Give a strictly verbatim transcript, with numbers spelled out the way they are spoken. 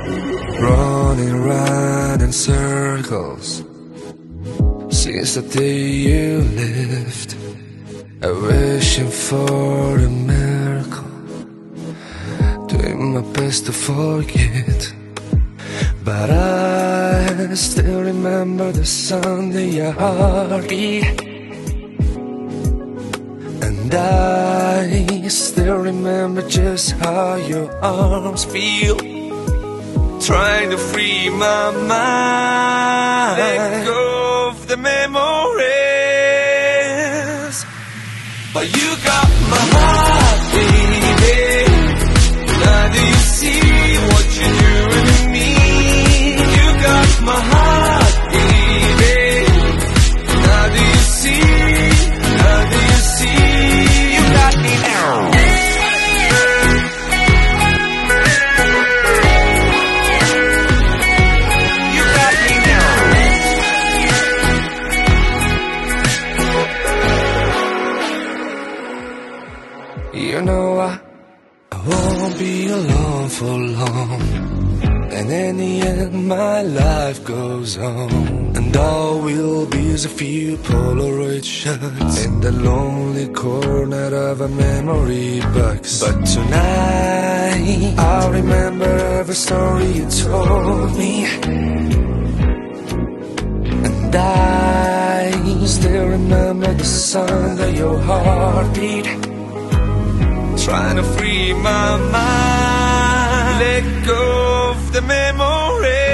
running round in circles since the day you left. I'm wishing for a miracle, doing my best to forget. But I still remember the sound of your heartbeat, and I still remember just how your arms feel, trying to free my mind, let go of the memories. But you got my heart, baby. Now do you see what you're doing to me? You got my heart, baby. Now do you see? Now do you see? You got me now. You got me now. You know I, I won't be alone for long, and in the end my life goes on, and all will be is a few Polaroid shots in the lonely corner of a memory box. But tonight I'll remember every story you told me, and I still remember the sound of your heartbeat, trying to free my mind, let go of the memory.